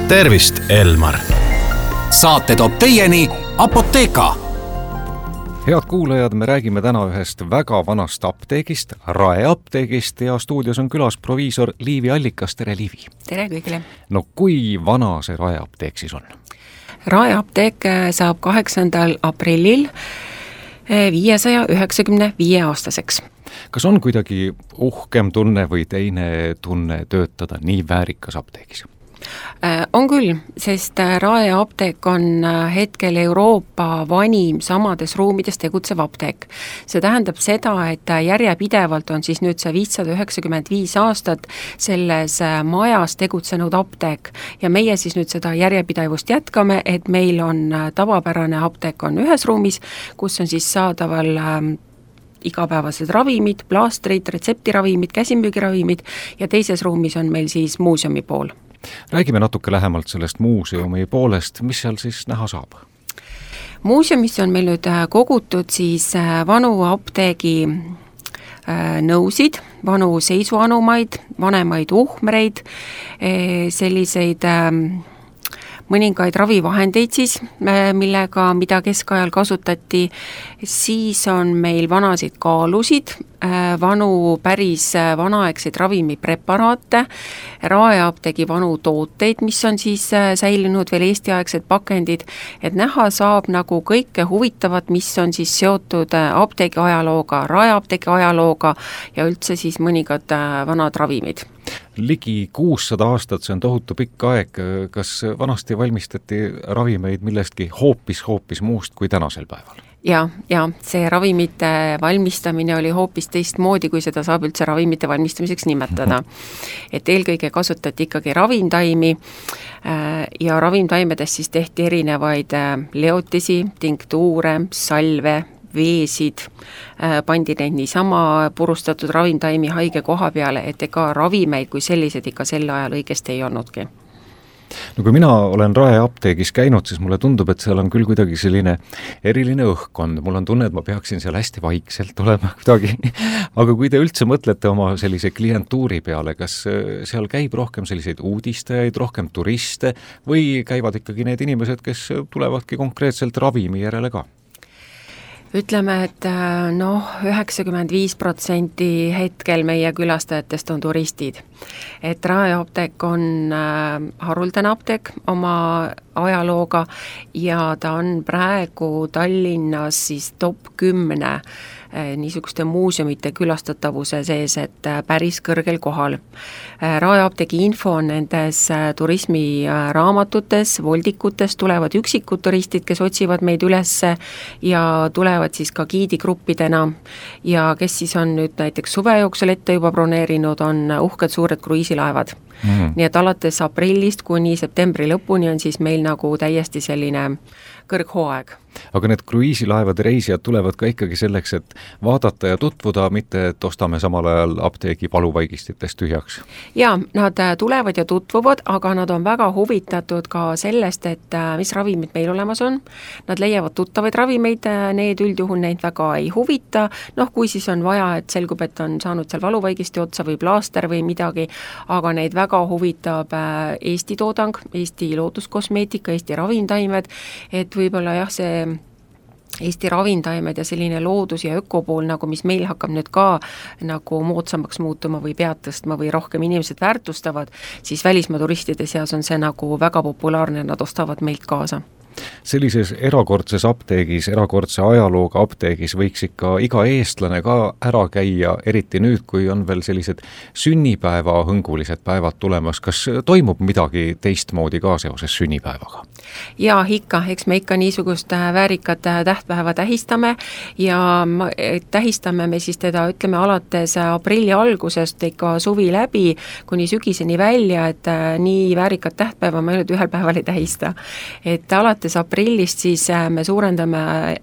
tervist, Elmar! Saate toob teieni Apotheka. Head kuulajad, me räägime täna ühest väga vanast apteegist, Rae apteegist ja stuudios on külas proviisor Liivi Allikas. Tere, Liivi! Tere kõigile! No kui vana see Rae apteek siis on? Rae apteek saab 8. aprillil 595 aastaseks. Kas on kuidagi uhkem tunne või teine tunne töötada nii väärikas apteegis? On küll, sest Rae apteek on hetkel Euroopa vanim samades ruumides tegutsev apteek. See tähendab seda, et järjepidevalt on siis nüüd see 595 aastat selles majas tegutsenud apteek ja meie siis nüüd seda järjepidevust jätkame, et meil on tavapärane apteek on ühes ruumis, kus on siis saadaval igapäevased ravimid, plaastrid, retseptiravimid, käsimüügiravimid ja teises ruumis on meil siis muuseumi pool. Räägime natuke lähemalt sellest muuseumi poolest, mis seal siis näha saab? Muuseumis on meil nüüd kogutud siis vanu apteegi nõusid, vanu seisuanumaid, vanemaid uhmreid, selliseid mõningaid ravivahendeid siis, mida keskajal kasutati, siis on meil vanasid kaalusid, vanu päris vanaaegseid ravimipreparaate, Rae apteegi vanu tooteid, mis on siis säilinud veel eestiaegsed pakendid, et näha saab nagu kõike huvitavat, mis on siis seotud apteegi ajalooga, Rae apteegi ajalooga ja üldse siis mõningad vanad ravimid. Ligi 600 aastat, see on tohutu pikk aeg. Kas vanasti valmistati ravimeid millestki hoopis muust kui tänasel päeval? Ja see ravimite valmistamine oli hoopis teistmoodi, kui seda saab üldse ravimite valmistamiseks nimetada. Et eelkõige kasutati ikkagi ravimtaimi ja ravimtaimedest siis tehti erinevaid leotisi, tinktuure, salve, veesid, pandi neid niisama purustatud ravimtaimi haige koha peale, et ega ravimeid kui sellised ikka sel ajal õigesti ei olnudki. No kui mina olen Rae apteegis käinud, siis mulle tundub, et seal on küll kuidagi selline eriline õhkkond. Mul on tunne, et ma peaksin seal hästi vaikselt olema kuidagi. Aga kui te üldse mõtlete oma sellise klientuuri peale, kas seal käib rohkem selliseid uudistajaid, rohkem turiste või käivad ikkagi need inimesed, kes tulevadki konkreetselt ravimi järele ka? Ütleme, et 95% hetkel meie külastajatest on turistid. Et Rae apteek on haruldane apteek oma ajalooga ja ta on praegu Tallinnas siis top 10 niisuguste muuseumite külastatavuse sees, et päris kõrgel kohal. Rae apteegi info on nendes turismiraamatutes, voldikutes tulevad üksikud turistid, kes otsivad meid üles ja tulevad siis ka giidigruppidena ja kes siis on nüüd näiteks suve jooksul ette juba broneerinud, on uhked suured kruiisilaevad. Nii et alates aprillist kuni septembri lõpuni on siis meil nagu täiesti selline kõrghooaeg. Aga need kruiisilaevade reisijad tulevad ka ikkagi selleks, et vaadata ja tutvuda, mitte et ostame samal ajal apteegi valuvaigistitest tühjaks? Ja, nad tulevad ja tutvuvad, aga nad on väga huvitatud ka sellest, et mis ravimid meil olemas on. Nad leiavad tuttavaid ravimeid, need üldjuhul neid väga ei huvita. Kui siis on vaja, et selgub, et on saanud seal valuvaigisti otsa või plaaster või midagi, aga neid väga huvitab Eesti toodang, Eesti looduskosmeetika, Eesti ravimtaimed, et võib-olla jah, see Eesti ravimtaimed ja selline loodus ja ökopool, nagu mis meil hakkab nüüd ka nagu moodsamaks muutuma või pead tõstma või rohkem inimesed väärtustavad, siis välismaa turistide seas on see nagu väga populaarne, nad ostavad meilt kaasa. Sellises erakordses apteegis, erakordse ajalooga apteegis võiks ikka iga eestlane ka ära käia, eriti nüüd, kui on veel sellised sünnipäeva hõngulised päevad tulemas. Kas toimub midagi teistmoodi ka seoses sünnipäevaga? Ja ikka, eks me ikka niisugust väärikat tähtpäeva tähistame ja tähistame me siis teda, ütleme, alates aprilli algusest ikka suvi läbi kuni sügiseni välja, et nii väärikat tähtpäeva me nüüd ühel päeval ei tähista. Et alates aprillist siis me suurendame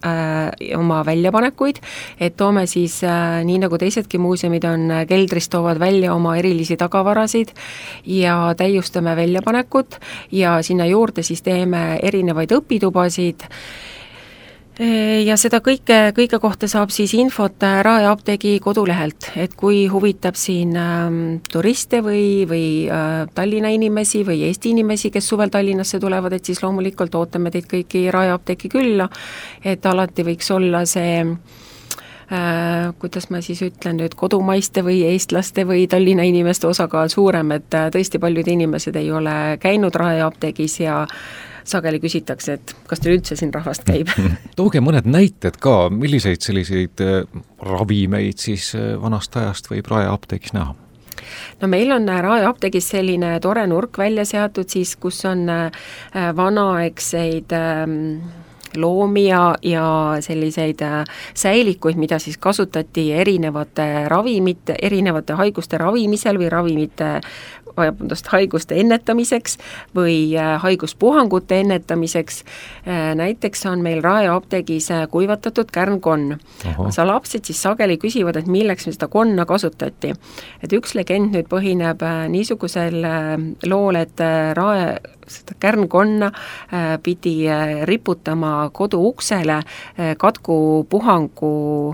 oma väljapanekuid, et toome siis, nii nagu teisedki muuseumid on, keldrist toovad välja oma erilisi tagavarasid ja täiustame väljapanekut ja sinna juurde siis teeme erinevaid õpitubasid Ja seda kõige kohta saab siis infot Rae apteegi kodulehelt, et kui huvitab siin turiste või Tallinna inimesi või Eesti inimesi, kes suvel Tallinnasse tulevad, et siis loomulikult ootame teid kõiki Rae apteegi külla, et alati võiks olla see kuidas ma siis ütlen nüüd, kodumaiste või eestlaste või Tallinna inimeste osakaal suurem, et tõesti paljud inimesed ei ole käinud Rae apteegis ja sageli küsitakse, et kas teil üldse siin rahvast käib. Tooge mõned näited ka, milliseid selliseid ravimeid siis vanast ajast võib Rae apteegis näha? No meil on Rae apteegis selline tore nurk välja seatud siis, kus on vanaaegseid loomi ja selliseid säilikuid, mida siis kasutati erinevate haiguste ravimisel või haiguste ennetamiseks või haiguspuhangute ennetamiseks. Näiteks on meil Rae apteegis kuivatatud kärnkonn. Lapsed siis sageli küsivad, et milleks me seda konna kasutati. Et üks legend nüüd põhineb niisugusel lool, et Rae seda kärnkonna pidi riputama kodu uksele katkupuhangu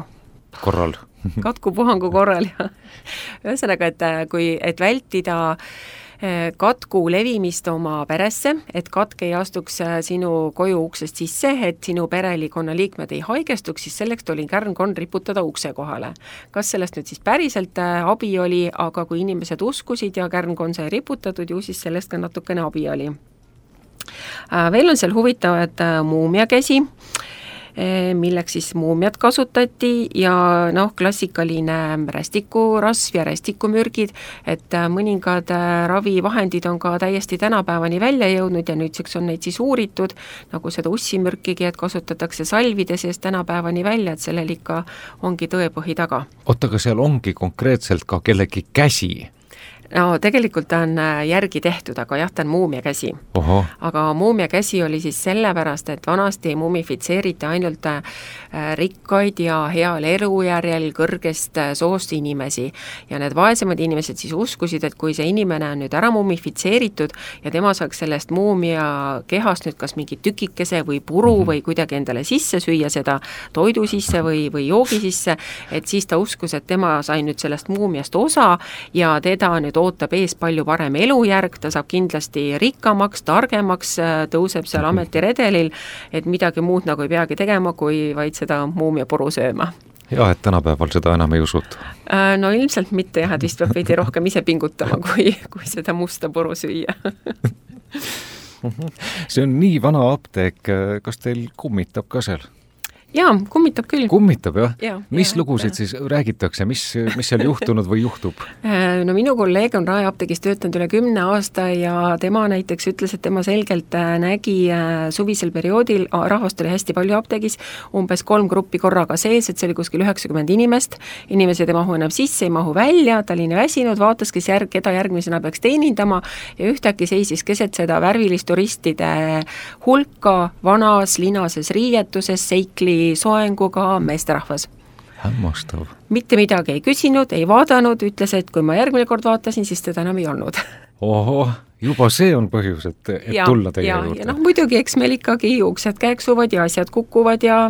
korral ja ühesõnaga, et vältida katku levimist oma peresse, et katk ei astuks sinu koju uksest sisse, et sinu perelikonna liikmed ei haigestuks, siis selleks tuli kärnkonn riputada ukse kohale. Kas sellest nüüd siis päriselt abi oli, aga kui inimesed uskusid ja kärnkonn sai riputatud, ju siis sellest ka natukene abi oli. Veel on seal huvitavad muumiakäsi, milleks siis muumiat kasutati ja klassikaline rästikurasv ja rästikumürgid, et mõningad ravivahendid on ka täiesti tänapäevani välja jõudnud ja nüüdseks on neid siis uuritud, nagu seda ussimürkigi, et kasutatakse salvide sees tänapäevani välja, et sellel ikka ongi tõepõhi taga. Oota, aga seal ongi konkreetselt ka kellegi käsi? No tegelikult on järgi tehtud, aga jah, ta on muumiakäsi. Aga muumiakäsi oli siis sellepärast, et vanasti mumifitseeriti ainult rikkaid ja heal elujärjel kõrgest soost inimesi. Ja need vaesemad inimesed siis uskusid, et kui see inimene on nüüd ära mumifitseeritud ja tema saaks sellest muumia kehast nüüd kas mingi tükikese või puru või kuidagi endale sisse süüa seda toidu sisse või joogi sisse, et siis ta uskus, et tema sai nüüd sellest muumiast osa ja teda nüüd ootab ees palju parem elujärg, ta saab kindlasti rikkamaks, targemaks, tõuseb seal ametiredelil, et midagi muud nagu ei peagi tegema, kui vaid seda muumiapuru sööma. Ja, et tänapäeval seda enam ei usuta? No ilmselt mitte jah, et vist peab veidi rohkem ise pingutama, kui seda musta puru süüa. See on nii vana apteek, kas teil kummitab ka seal? Jaa, kummitab küll. Kummitab, jah? Mis lugusid siis räägitakse, mis seal juhtunud või juhtub? No minu kolleeg on Rae apteegis töötanud üle 10 aasta ja tema näiteks ütles, et tema selgelt nägi suvisel perioodil, rahvast oli hästi palju apteegis, umbes 3 gruppi korraga sees, et see oli kuskil 90 inimest, inimesed ei mahu enam sisse, ei mahu välja, ta oli väsinud, vaatas, keda järgmisena peaks teenindama ja ühtäkki seisis keset seda värvilist turistide hulka vanas linases riietuses, seikli soenguga meesterahvas. Hämmastav. Mitte midagi ei küsinud, ei vaadanud, ütles, et kui ma järgmine kord vaatasin, siis teda enam ei olnud. Oho, juba see on põhjus, et tulla teie juurde. Ja muidugi, eks meil ikkagi uksed käeksuvad ja asjad kukuvad ja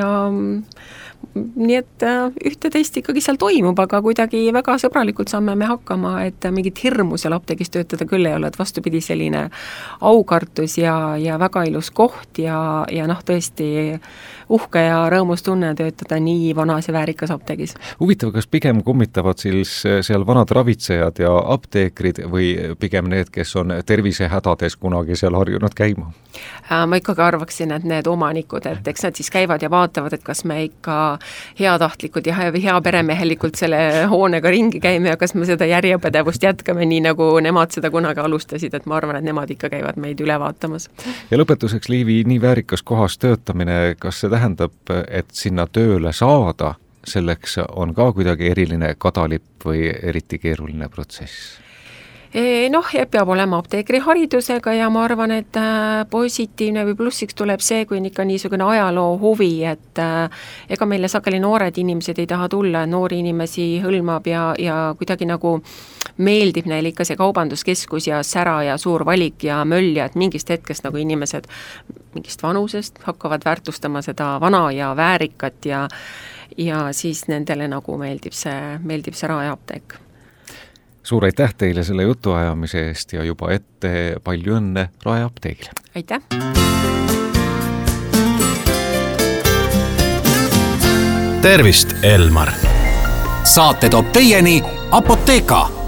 nii et ühte-teist ikkagi seal toimub, aga kuidagi väga sõbralikult saame me hakkama, et mingit hirmu seal apteegis töötada küll ei ole, et vastupidi selline aukartus ja väga ilus koht ja tõesti uhke ja rõõmus tunne töötada nii vanas ja väärikas apteegis. Huvitav, kas pigem kummitavad siis seal vanad ravitsejad ja apteekrid või pigem need, kes on tervisehädades kunagi seal harjunud käima? Ma ikkagi arvaksin, et need omanikud, et eks nad siis käivad ja vaatavad, et kas me ikka heatahtlikud ja hea peremehelikult selle hoonega ringi käime ja kas me seda järjepädevust jätkame nii, nagu nemad seda kunagi alustasid, et ma arvan, et nemad ikka käivad meid üle vaatamas. Ja lõpetuseks, Liivi, nii väärikas kohas töötamine, kas see tähendab, et sinna tööle saada, selleks on ka kuidagi eriline kadalipp või eriti keeruline protsess? Peab olema apteekriharidusega ja ma arvan, et positiivne või plussiks tuleb see, kui on ikka niisugune ajaloo huvi, et ega meile sageli noored inimesed ei taha tulla, noori inimesi hõlmab ja kuidagi nagu meeldib neile ikka see kaubanduskeskus ja sära ja suur valik ja möll ja et mingist hetkest nagu inimesed mingist vanusest hakkavad väärtustama seda vana ja väärikat ja siis nendele nagu meeldib see Raeapteek. Suur aitäh teile selle jutuajamise eest ja juba ette palju õnne Raeapteegile! Aitäh! Tervist, Elmar! Saate toob teieni Apotheka.